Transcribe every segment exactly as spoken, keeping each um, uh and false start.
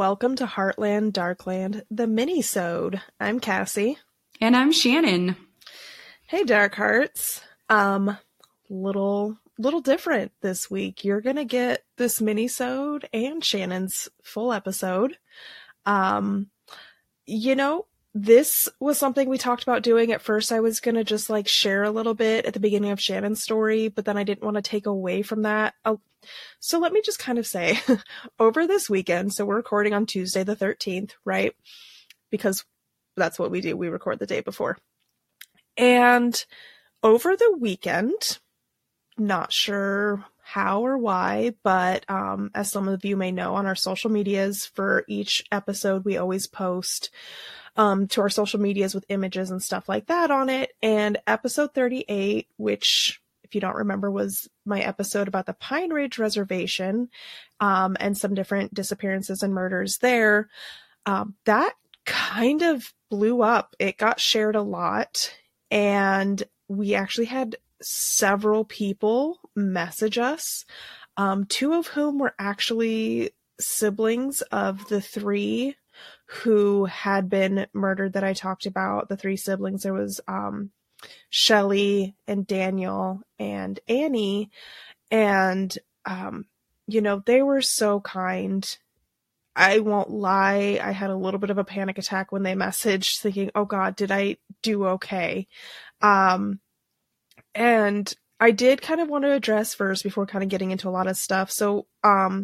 Welcome to Heartland Darkland, the mini-sode. I'm Cassie. And I'm Shannon. Hey, Dark Hearts. Um, little, little different this week. You're gonna get this mini-sode and Shannon's full episode. Um, you know, this was something we talked about doing. At first, I was gonna just like share a little bit at the beginning of Shannon's story, but then I didn't want to take away from that. I'll, So let me just kind of say, over this weekend, so we're recording on Tuesday the thirteenth, right? Because that's what we do. We record the day before. And over the weekend, not sure how or why, but um, as some of you may know, on our social medias for each episode, we always post um, to our social medias with images and stuff like that on it. And episode thirty-eight, which, if you don't remember, was my episode about the Pine Ridge Reservation um, and some different disappearances and murders there. Um, that kind of blew up. It got shared a lot, and we actually had several people message us, um, two of whom were actually siblings of the three who had been murdered that I talked about. The three siblings, there was um, Shelly and Daniel and Annie, and um, you know, they were so kind. I won't lie, I had a little bit of a panic attack when they messaged, thinking, oh God, did I do okay? Um, and I did kind of want to address first before kind of getting into a lot of stuff. So, um,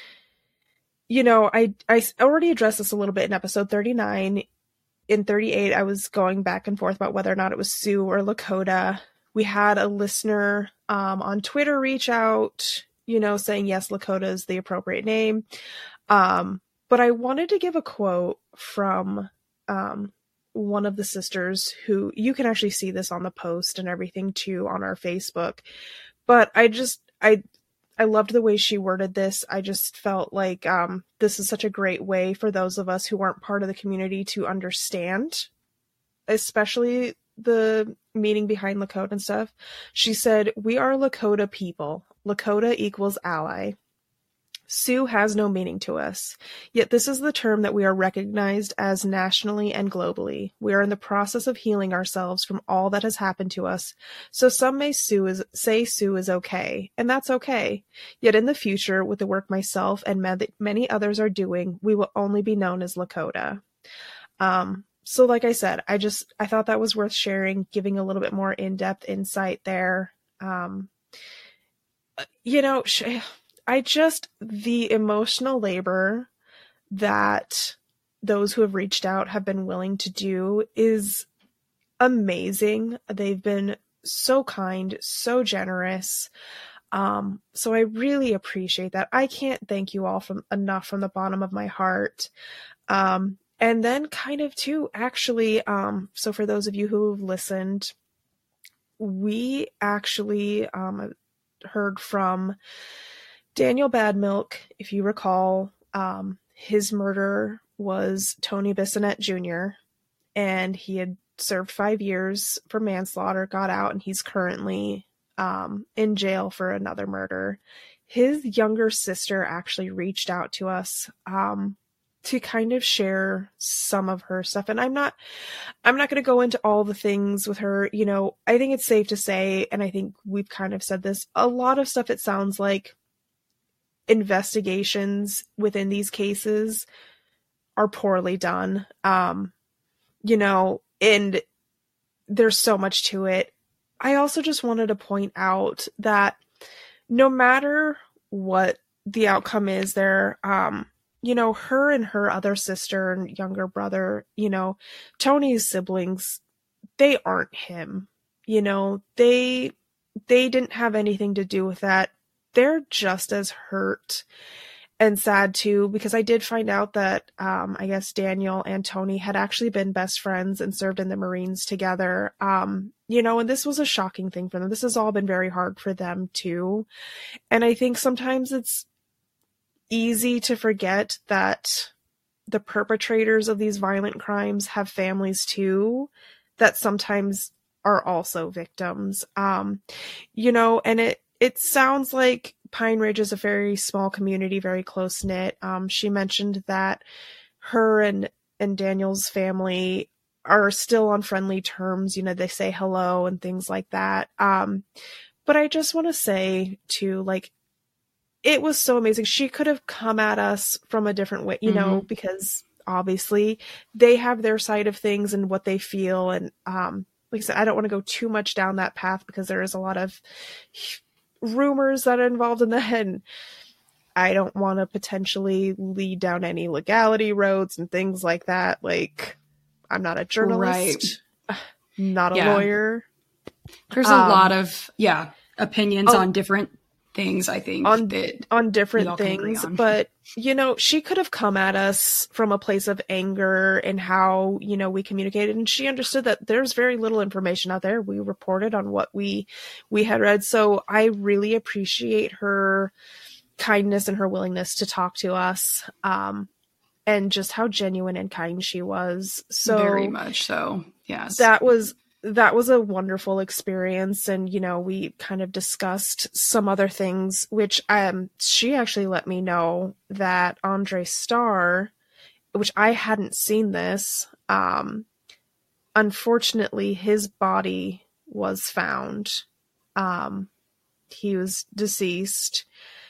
you know, I, I already addressed this a little bit in episode thirty-nine. In thirty-eight, I was going back and forth about whether or not it was Sue or Lakota. We had a listener um, on Twitter reach out, you know, saying, yes, Lakota is the appropriate name. Um, but I wanted to give a quote from um, one of the sisters who, you can actually see this on the post and everything too on our Facebook. But I just, I, I loved the way she worded this. I just felt like um, this is such a great way for those of us who aren't part of the community to understand, especially the meaning behind Lakota and stuff. She said, "We are Lakota people. Lakota equals ally. Sioux has no meaning to us, yet this is the term that we are recognized as nationally and globally. We are in the process of healing ourselves from all that has happened to us, so some may Sioux is, say Sioux is okay, and that's okay. Yet in the future, with the work myself and med- many others are doing, we will only be known as Lakota." Um, so like I said, I just, I thought that was worth sharing, giving a little bit more in-depth insight there. Um, you know, sh- I just, the emotional labor that those who have reached out have been willing to do is amazing. They've been so kind, so generous. Um, so I really appreciate that. I can't thank you all from enough from the bottom of my heart. Um, and then kind of too, actually, um, so for those of you who have listened, we actually um, heard from Daniel Badmilk. If you recall, um, his murder was Tony Bissonette Junior, and he had served five years for manslaughter, got out, and he's currently um, in jail for another murder. His younger sister actually reached out to us um, to kind of share some of her stuff. And I'm not, I'm not going to go into all the things with her. You know, I think it's safe to say, and I think we've kind of said this, a lot of stuff, it sounds like, investigations within these cases are poorly done. Um, you know, and there's so much to it. I also just wanted to point out that no matter what the outcome is there, um, you know, her and her other sister and younger brother, you know, Tony's siblings, they aren't him. You know, they, they didn't have anything to do with that. They're just as hurt and sad too, because I did find out that um, I guess Daniel and Tony had actually been best friends and served in the Marines together. Um, you know, and this was a shocking thing for them. This has all been very hard for them too. And I think sometimes it's easy to forget that the perpetrators of these violent crimes have families too, that sometimes are also victims. Um, you know, and it, It sounds like Pine Ridge is a very small community, very close knit. Um, she mentioned that her and, and Daniel's family are still on friendly terms. You know, they say hello and things like that. Um, but I just want to say too, like, it was so amazing. She could have come at us from a different way, you mm-hmm. know, because obviously they have their side of things and what they feel. And, um, like I said, I don't want to go too much down that path because there is a lot of rumors that are involved in that. And I don't want to potentially lead down any legality roads and things like that. Like, I'm not a journalist, right. not a yeah. lawyer. There's um, a lot of, yeah, opinions oh, on different things, I think, on, that on different things. But, you know, she could have come at us from a place of anger and how, you know, we communicated. And she understood that there's very little information out there. We reported on what we, we had read. So I really appreciate her kindness and her willingness to talk to us. Um, and just how genuine and kind she was. So very much so. Yes. That was, that was a wonderful experience. And, you know, we kind of discussed some other things, which, um, she actually let me know that Andre Starr, which I hadn't seen this, um, unfortunately his body was found. Um, he was deceased.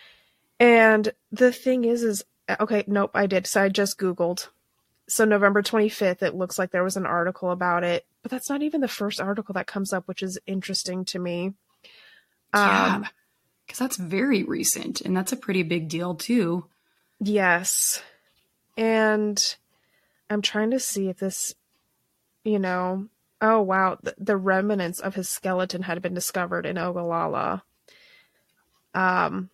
And the thing is, is, okay, nope, I did. So I just Googled. So November twenty-fifth, it looks like there was an article about it, but that's not even the first article that comes up, which is interesting to me. Yeah, um, because that's very recent, and that's a pretty big deal too. Yes. And I'm trying to see if this, you know, oh wow, the, the remnants of his skeleton had been discovered in Ogallala. Um,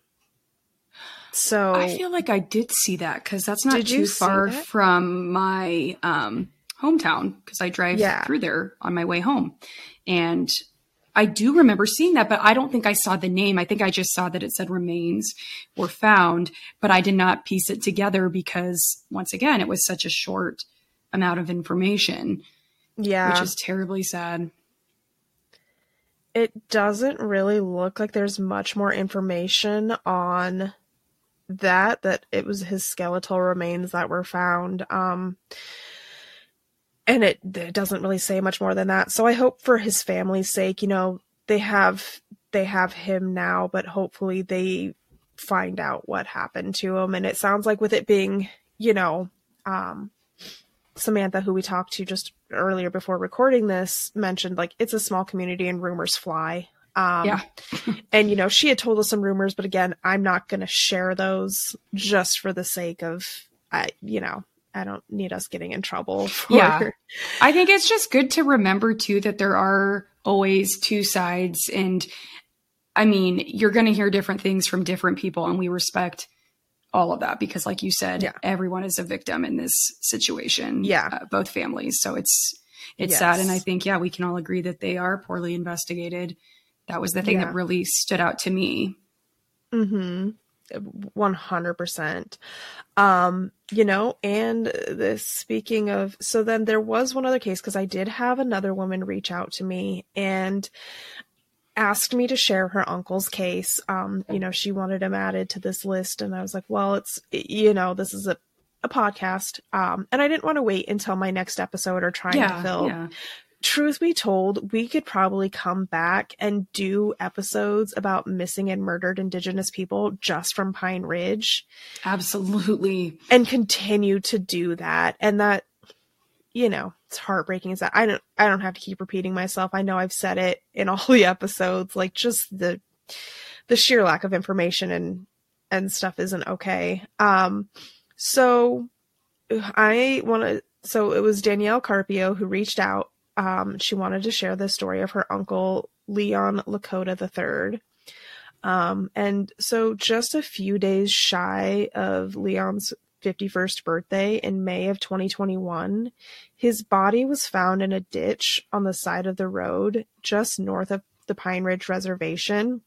So I feel like I did see that because that's not too far from my um, hometown because I drive yeah. through there on my way home. And I do remember seeing that, but I don't think I saw the name. I think I just saw that it said remains were found, but I did not piece it together because once again, it was such a short amount of information. Yeah. Which is terribly sad. It doesn't really look like there's much more information on that, that it was his skeletal remains that were found. Um, and it, it doesn't really say much more than that. So I hope for his family's sake, you know, they have, they have him now, but hopefully they find out what happened to him. And it sounds like with it being, you know, um, Samantha, who we talked to just earlier before recording this, mentioned like it's a small community and rumors fly. Um, yeah. And, you know, she had told us some rumors, but again, I'm not going to share those just for the sake of, I, you know, I don't need us getting in trouble. For... Yeah. I think it's just good to remember too, that there are always two sides. And I mean, you're going to hear different things from different people, and we respect all of that because like you said, yeah. everyone is a victim in this situation. Yeah. Uh, both families. So it's, it's yes. sad. And I think, yeah, we can all agree that they are poorly investigated. That was the thing yeah. that really stood out to me. Mm-hmm. one hundred percent. Um, you know, and this, speaking of, so then there was one other case, because I did have another woman reach out to me and asked me to share her uncle's case. Um, you know, she wanted him added to this list. And I was like, well, it's, you know, this is a, a podcast. Um, and I didn't want to wait until my next episode or trying yeah, to fill. Yeah. Truth be told, we could probably come back and do episodes about missing and murdered Indigenous people just from Pine Ridge. Absolutely. And continue to do that. And that, you know, it's heartbreaking is that I don't, I don't have to keep repeating myself. I know I've said it in all the episodes, like just the, the sheer lack of information and, and stuff isn't okay. Um, so I want to, so it was Danielle Carpio who reached out. Um, she wanted to share the story of her uncle, Leon Lakota the third. Um, and so just a few days shy of Leon's fifty-first birthday in May of twenty twenty-one, his body was found in a ditch on the side of the road just north of the Pine Ridge Reservation.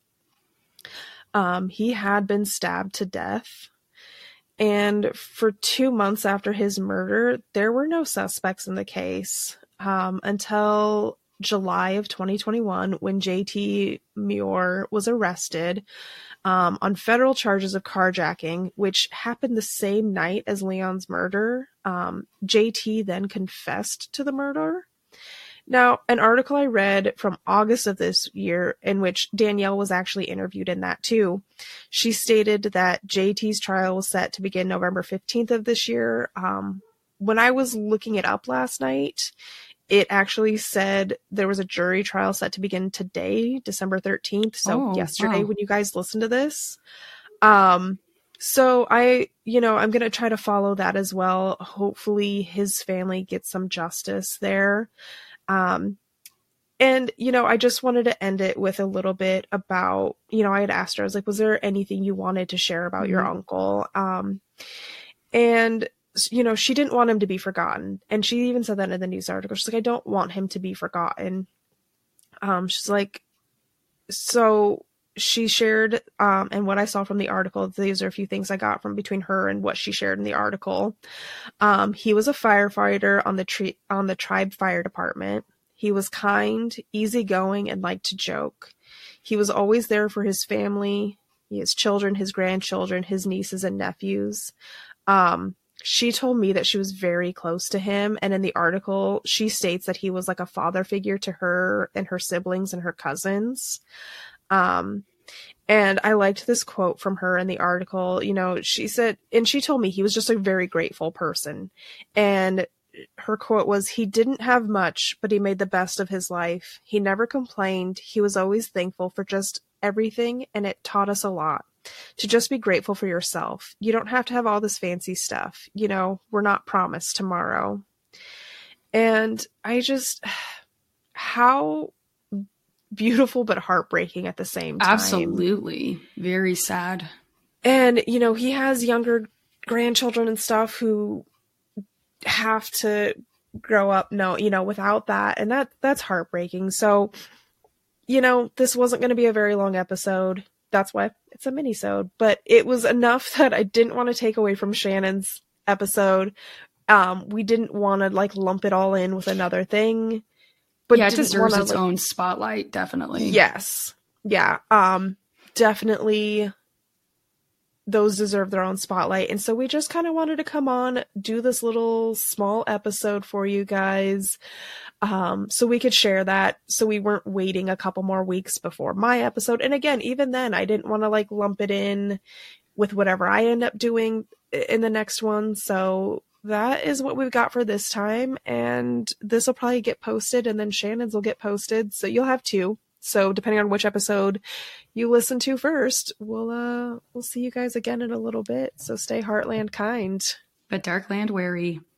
Um, he had been stabbed to death. And for two months after his murder, there were no suspects in the case. Um, until July of twenty twenty-one when J T Muir was arrested um, on federal charges of carjacking, which happened the same night as Leon's murder. Um, J T then confessed to the murder. Now, an article I read from August of this year, in which Danielle was actually interviewed in that too, she stated that J T's trial was set to begin November fifteenth of this year. Um, when I was looking it up last night, it actually said there was a jury trial set to begin today, December thirteenth. So oh, yesterday wow. when you guys listened to this. Um, so I, you know, I'm going to try to follow that as well. Hopefully his family gets some justice there. Um, and, you know, I just wanted to end it with a little bit about, you know, I had asked her, I was like, was there anything you wanted to share about mm-hmm. your uncle? Um, and, you know, she didn't want him to be forgotten. And she even said that in the news article. She's like, I don't want him to be forgotten. Um, she's like, so she shared, um, and what I saw from the article, these are a few things I got from between her and what she shared in the article. Um, he was a firefighter on the tri- on the Tribe Fire Department. He was kind, easygoing, and liked to joke. He was always there for his family, his children, his grandchildren, his nieces and nephews. Um, she told me that she was very close to him. And in the article, she states that he was like a father figure to her and her siblings and her cousins. Um, and I liked this quote from her in the article. You know, she said, and she told me he was just a very grateful person. And her quote was, he didn't have much, but he made the best of his life. He never complained. He was always thankful for just everything. And it taught us a lot to just be grateful for yourself. You don't have to have all this fancy stuff. You know, we're not promised tomorrow. And I just, how beautiful but heartbreaking at the same time. Absolutely. Very sad. And, you know, he has younger grandchildren and stuff who have to grow up, no, you know, without that. And that that's heartbreaking. So, you know, this wasn't going to be a very long episode. That's why it's a mini-sode. But it was enough that I didn't want to take away from Shannon's episode. Um, we didn't want to, like, lump it all in with another thing. But yeah, it deserves wanna, its like, own spotlight, definitely. Yes. Yeah. Um, definitely those deserve their own spotlight. And so we just kind of wanted to come on, do this little small episode for you guys. Um, so we could share that. So we weren't waiting a couple more weeks before my episode. And again, even then, I didn't want to like lump it in with whatever I end up doing in the next one. So that is what we've got for this time. And this will probably get posted and then Shannon's will get posted. So you'll have two. So depending on which episode you listen to first, we'll, uh, we'll see you guys again in a little bit. So stay Heartland kind. But Darkland wary.